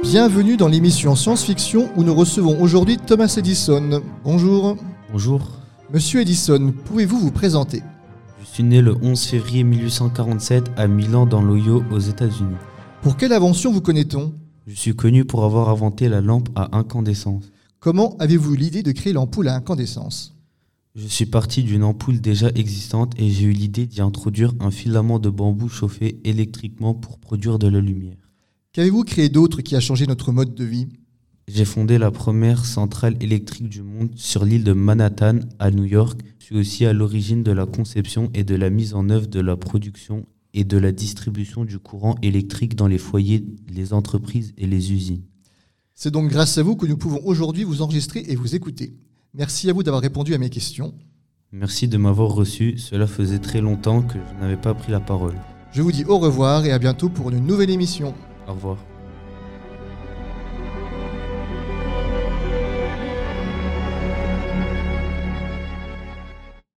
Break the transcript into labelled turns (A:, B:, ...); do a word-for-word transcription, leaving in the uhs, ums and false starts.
A: Bienvenue dans l'émission Science-Fiction où nous recevons aujourd'hui Thomas Edison. Bonjour.
B: Bonjour.
A: Monsieur Edison, pouvez-vous vous présenter ?
B: Je suis né le onze février mille huit cent quarante-sept à Milan dans l'Ohio aux États-Unis.
A: Pour quelle invention vous connaît-on ?
B: Je suis connu pour avoir inventé la lampe à incandescence.
A: Comment avez-vous eu l'idée de créer l'ampoule à incandescence ?
B: Je suis parti d'une ampoule déjà existante et j'ai eu l'idée d'y introduire un filament de bambou chauffé électriquement pour produire de la lumière.
A: Qu'avez-vous créé d'autre qui a changé notre mode de vie ?
B: J'ai fondé la première centrale électrique du monde sur l'île de Manhattan à New York. Je suis aussi à l'origine de la conception et de la mise en œuvre de la production et de la distribution du courant électrique dans les foyers, les entreprises et les usines.
A: C'est donc grâce à vous que nous pouvons aujourd'hui vous enregistrer et vous écouter. Merci à vous d'avoir répondu à mes questions.
B: Merci de m'avoir reçu. Cela faisait très longtemps que je n'avais pas pris la parole.
A: Je vous dis au revoir et à bientôt pour une nouvelle émission.
B: Au revoir.